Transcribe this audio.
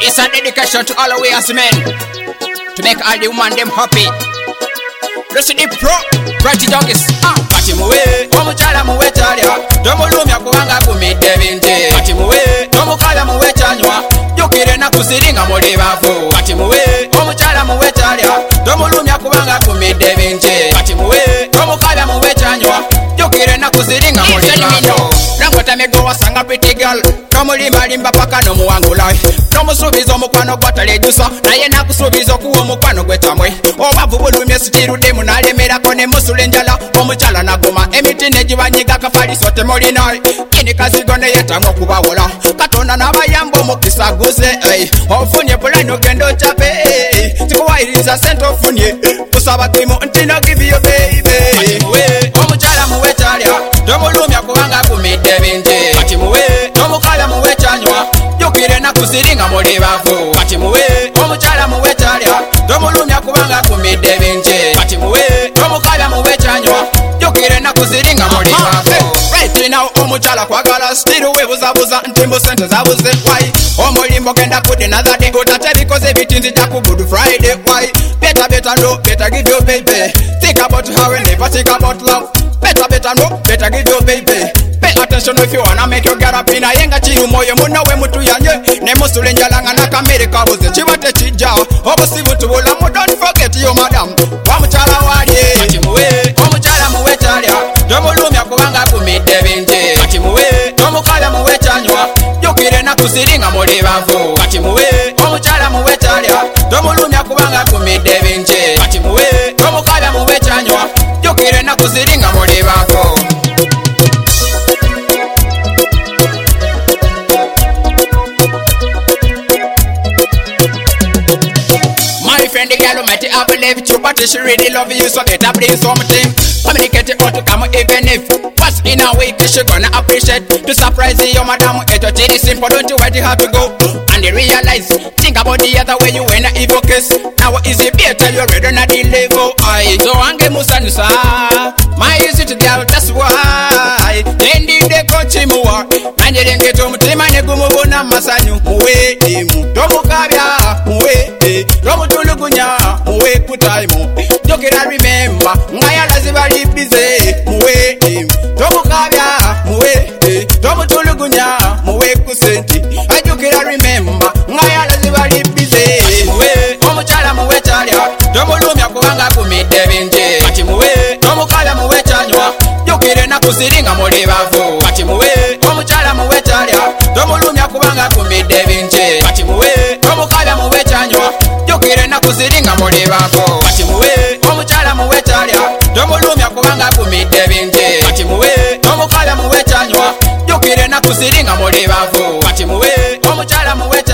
It's a dedication to all the way as men, to make all the women them happy. Listen the pro, Brighty Doggies. Kati muwe, omuchala muwe talya, tomulumya kubanga kumidde bingi. Kati muwe, omukala muwe chanywa, jukire na kusiringa muli bavu. Kati muwe, omuchala muwe talya, tomulumya kubanga kumidde bingi. Kati muwe, omukala muwe chanywa, jukire na kusiringa muli bavu. Rangota mego wasanga pretty girl, tomulima limba paka nomuwangula. Tomusubiza omukwano gwatalejusa, naye nakusubiza okuwa omukwano gwetamwe. Obavu bulumye sitirudde munalemerako ne musula enjala, omukyala naguma emiti negibanyiga kafaliso temulina. Kini kazigo ne yetamwe okubawola, Katonda n'abayamba omukisa guze. Ofunye pulani ogenda ochape, tikuwayiriza sente ofunye, kusaba kimu nti no give you baby. Kati muwe, omukyala muwe talya, tomulumya kubanga kumidde bingi. Kati muwe, omukala muwe chanywa, jukire na kusiringa muli bavu. Kati muwe, omukyala muwe talya, tomulumya kubanga kumidde bingi. Kati muwe, omukala muwe chanywa, jukire na kusiringa muli bavu. Right now omukyala kwagala still webuzabuza nti mbu sente zabuze. Why? Omulimbo genda kudde another day, otate bikoze bitinzi jaku Good Friday. Why? Better know, better give your baby. Think about how and never think about love. Better know, better give your baby. Pay attention if you wanna make your get up in a yenga chiru moyo muna we mutu yanye. Ne musule njalanga na kamere kabuze chibate chija. Obusibu tubula mu don't forget your madam. Wamuchala wali. Kati muwe, omuchala muwe talya, tomulumya kubanga kumidde bingi. Kati muwe, omukala muwe chanywa, jukire na kusiringa muli bavu. Kati muwe, omuchala muwe talya, tomulumya kubanga kumidde bingi. Kati muwe, omukala muwe chanywa, jukire na kusiringa muli bavu. My friend, the girl who might have believed you, but she really love you, so better bring something. Communicate it out to come even if what's in a week she gonna appreciate. To surprise you, madam, it's really simple, don't you why you have to go and realize. Think about the other way you went evil case. Now is it better you're ready on the level? I so ange musanusa, my is it girl, that's why. Then did they coach him more? And you didn't get to mutima negumubona masanyu. Muwe emu, tomukabya, muwe, romutulugunya, muwe kutaimu. Jokera remember, ngaya lazibali bize, muwe emu, tomukabya, muwe, romutulugunya, muwe kusenti. Ajokera remember, ngaya lazibali bize, muwe, omuchala muwe talya, tomulumya kubanga kumidde bingi. Kati muwe, omukala muwe chanywa, jukire na kusiringa muli bavu. Kati muwe, omuchala muwe talya, tomulumya kubanga kumidde bingi. Kati muwe, omukala muwe chanywa, jukire na kusiringa muli bavu. Kati muwe, omuchala muwe talya, tomulumya kubanga kumidde bingi. Kati muwe, omukala muwe chanywa, jukire na kusiringa muli bavu. Kati muwe, omuchala muwe